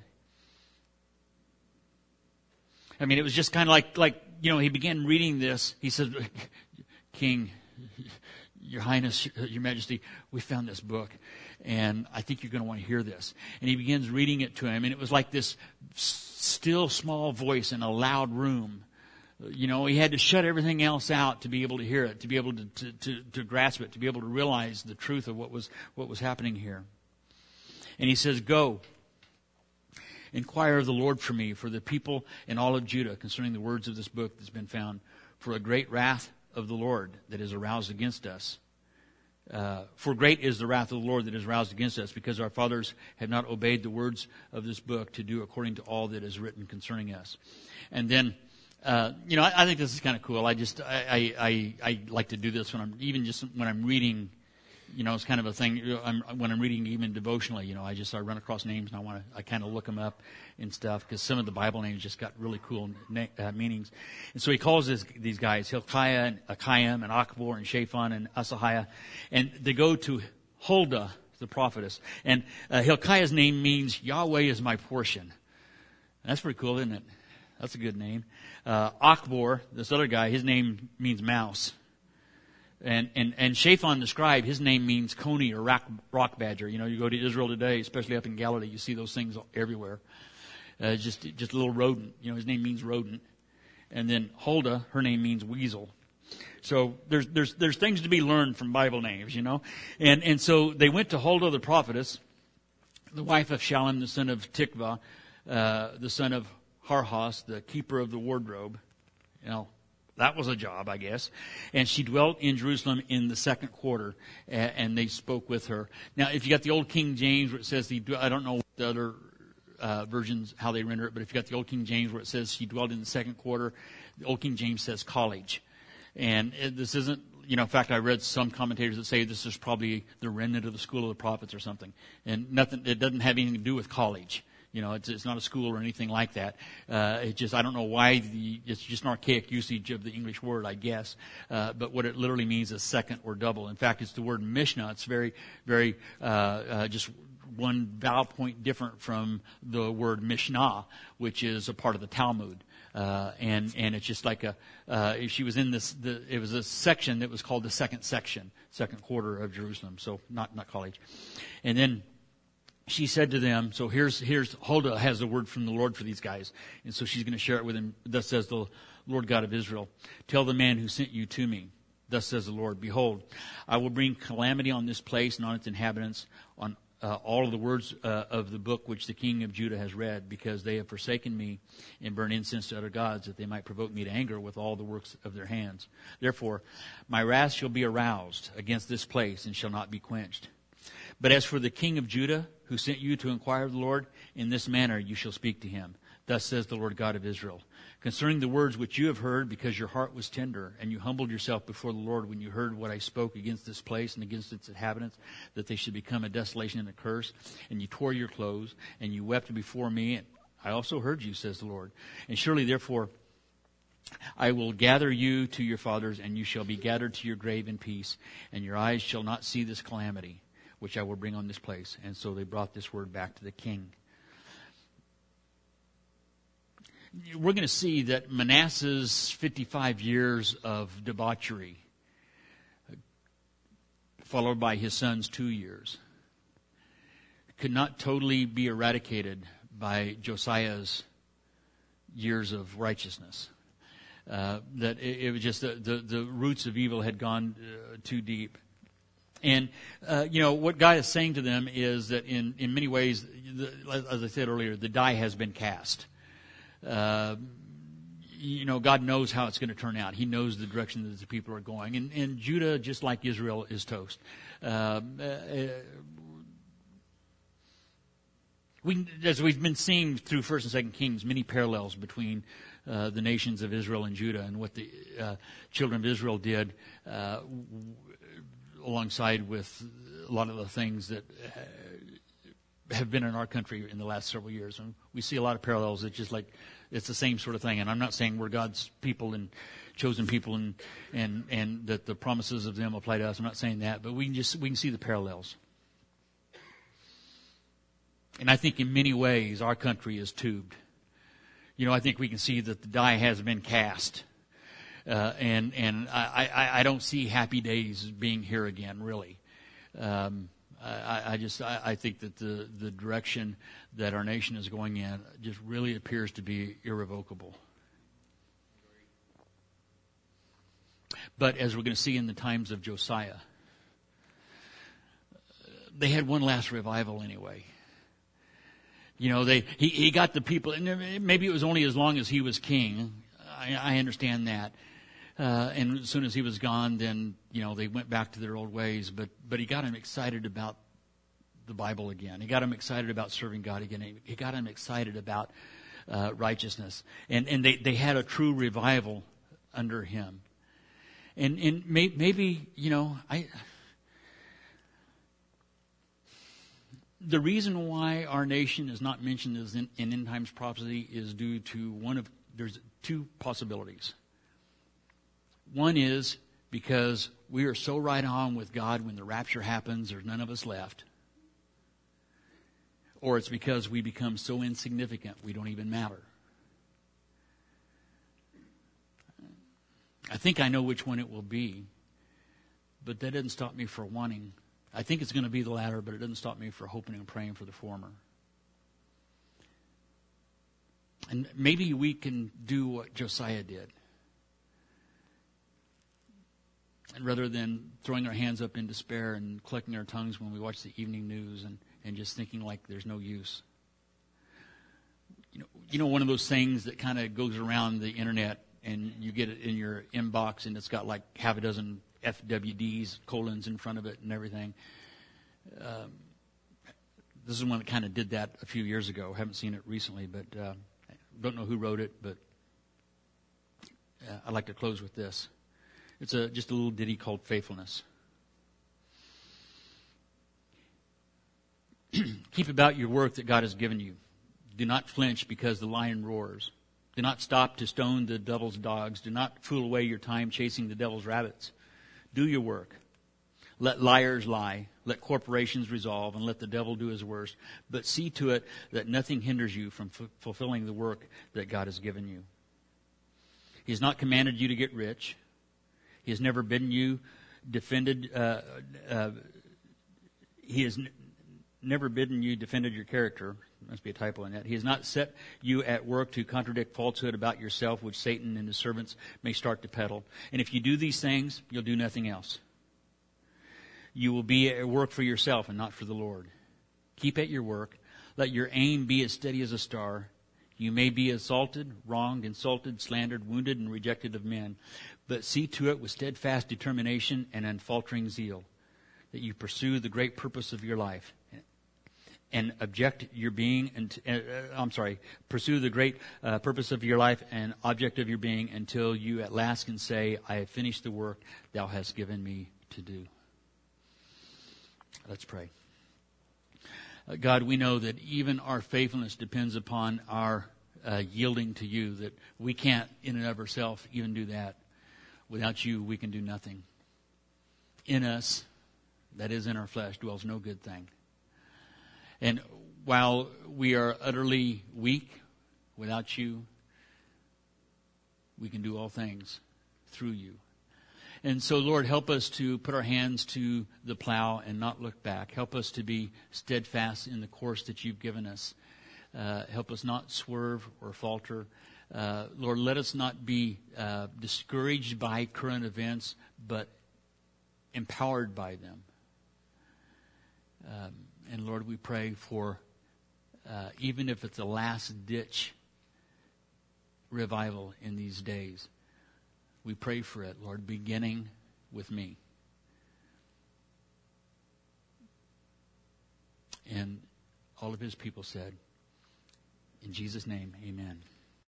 I mean, it was just kind of like, like, you know, he began reading this. He said, King, Your Highness, Your Majesty, we found this book, and I think you're going to want to hear this. And he begins reading it to him, and it was like this still small voice in a loud room. You know, he had to shut everything else out to be able to hear it, to be able to, to, to, to grasp it, to be able to realize the truth of what was what was happening here. And he says, go, inquire of the Lord for me, for the people and all of Judah, concerning the words of this book that's been found, for a great wrath of the Lord that is aroused against us. Uh, for great is the wrath of the Lord that is roused against us, because our fathers have not obeyed the words of this book to do according to all that is written concerning us. And then, uh, you know, I, I think this is kind of cool. I just, I, I, I like to do this when I'm, even just when I'm reading, you know, it's kind of a thing. I'm, when I'm reading even devotionally, you know, I just, I run across names and I want to, I kind of look them up and stuff, because some of the Bible names just got really cool na- uh, meanings. And so he calls this, these guys, Hilkiah and Achim and Akbar and Shaphan and Asahiah, and they go to Huldah, the prophetess. And uh, Hilkiah's name means Yahweh is my portion. That's pretty cool, isn't it? That's a good name. Uh, Akbar, this other guy, his name means mouse. And, and, and Shaphan the scribe, his name means coney or rock, rock badger. You know, you go to Israel today, especially up in Galilee, you see those things everywhere. Uh, just, just a little rodent. You know, his name means rodent. And then Huldah, her name means weasel. So there's, there's, there's things to be learned from Bible names, you know. And, and so they went to Huldah the prophetess, the wife of Shallum, the son of Tikvah, uh, the son of Harhas, the keeper of the wardrobe. You know, that was a job, I guess. And she dwelt in Jerusalem in the second quarter, and, and they spoke with her. Now, if you got the old King James where it says, the, I don't know what the other uh, versions, how they render it, but if you got the old King James where it says she dwelt in the second quarter, the old King James says college. And it, this isn't, you know, in fact, I read some commentators that say this is probably the remnant of the school of the prophets or something. And nothing, it doesn't have anything to do with college. You know, it's, it's not a school or anything like that. Uh, it just, I don't know why the, it's just an archaic usage of the English word, I guess. Uh, but what it literally means is second or double. In fact, it's the word Mishnah. It's very, very, uh, uh, just one vowel point different from the word Mishnah, which is a part of the Talmud. Uh, and, and it's just like a, uh, she was in this, the, it was a section that was called the second section, second quarter of Jerusalem. So not, not college. And then, she said to them, so here's, here's, Huldah has a word from the Lord for these guys. And so she's going to share it with him. Thus says the Lord God of Israel, tell the man who sent you to me. Thus says the Lord, behold, I will bring calamity on this place and on its inhabitants, on uh, all of the words uh, of the book which the king of Judah has read, because they have forsaken me and burned incense to other gods, that they might provoke me to anger with all the works of their hands. Therefore, my wrath shall be aroused against this place and shall not be quenched. But as for the king of Judah, who sent you to inquire of the Lord, in this manner you shall speak to him. Thus says the Lord God of Israel, concerning the words which you have heard, because your heart was tender, and you humbled yourself before the Lord when you heard what I spoke against this place and against its inhabitants, that they should become a desolation and a curse, and you tore your clothes, and you wept before me, and I also heard you, says the Lord. And surely, therefore, I will gather you to your fathers, and you shall be gathered to your grave in peace, and your eyes shall not see this calamity, which I will bring on this place. And so they brought this word back to the king. We're going to see that Manasseh's fifty-five years of debauchery, followed by his son's two years, could not totally be eradicated by Josiah's years of righteousness. Uh, that it, it was just the, the, the roots of evil had gone uh, too deep. And, uh, you know, what God is saying to them is that in, in many ways, the, as I said earlier, the die has been cast. Uh, you know, God knows how it's going to turn out. He knows the direction that the people are going. And, and Judah, just like Israel, is toast. Uh, uh, we, as we've been seeing through First and Second Kings, many parallels between uh, the nations of Israel and Judah and what the uh, children of Israel did uh, alongside with a lot of the things that have been in our country in the last several years. And we see a lot of parallels. It's just like, it's the same sort of thing. And I'm not saying we're God's people and chosen people and, and, and that the promises of them apply to us. I'm not saying that, but we can just, we can see the parallels. And I think in many ways our country is tubed. You know, I think we can see that the die has been cast. Uh, and and I, I, I don't see happy days being here again, really. Um, I, I just I, I think that the, the direction that our nation is going in just really appears to be irrevocable. But as we're going to see in the times of Josiah, they had one last revival anyway. You know, they he, he got the people, and maybe it was only as long as he was king. I, I understand that. Uh, and as soon as he was gone, then, you know, they went back to their old ways. But but he got him excited about the Bible again. He got him excited about serving God again. He, he got him excited about uh, righteousness. And and they, they had a true revival under him. And and may, maybe, you know, I the reason why our nation is not mentioned as in, in end times prophecy is due to one of, there's two possibilities. One is because we are so right on with God when the rapture happens, there's none of us left. Or it's because we become so insignificant we don't even matter. I think I know which one it will be. but that doesn't stop me from wanting. I think it's going to be the latter, but it doesn't stop me from hoping and praying for the former. And maybe we can do what Josiah did. And rather than throwing our hands up in despair and clucking our tongues when we watch the evening news and, and just thinking like there's no use. You know, you know, one of those things that kind of goes around the internet and you get it in your inbox and it's got like half a dozen F W Ds, colons in front of it and everything. Um, this is one that kind of did that a few years ago. I haven't seen it recently, but uh, don't know who wrote it, but uh, I'd like to close with this. It's a just a little ditty called Faithfulness. Keep about your work that God has given you. Do not flinch because the lion roars. Do not stop to stone the devil's dogs. Do not fool away your time chasing the devil's rabbits. Do your work. Let liars lie. Let corporations resolve, and let the devil do his worst. But see to it that nothing hinders you from f- fulfilling the work that God has given you. He has not commanded you to get rich. He has never bidden you defended. Uh, uh, he has n- never bidden you defended your character. There must be a typo in that. He has not set you at work to contradict falsehood about yourself, which Satan and his servants may start to peddle. And if you do these things, you'll do nothing else. You will be at work for yourself and not for the Lord. Keep at your work. Let your aim be as steady as a star. You may be assaulted, wronged, insulted, slandered, wounded, and rejected of men. But see to it with steadfast determination and unfaltering zeal that you pursue the great purpose of your life and object your being, and uh, I'm sorry, pursue the great uh, purpose of your life and object of your being until you at last can say, I have finished the work thou hast given me to do. Let's pray. Uh, God, we know that even our faithfulness depends upon our uh, yielding to you, that we can't in and of ourselves even do that. Without you, we can do nothing. In us, that is in our flesh, dwells no good thing. And while we are utterly weak, without you, we can do all things through you. And so, Lord, help us to put our hands to the plow and not look back. Help us to be steadfast in the course that you've given us. Uh, help us not swerve or falter. Uh, Lord, let us not be uh, discouraged by current events, but empowered by them. Um, and Lord, we pray for, uh, even if it's a last-ditch revival in these days, we pray for it, Lord, beginning with me. And all of his people said, in Jesus' name, amen.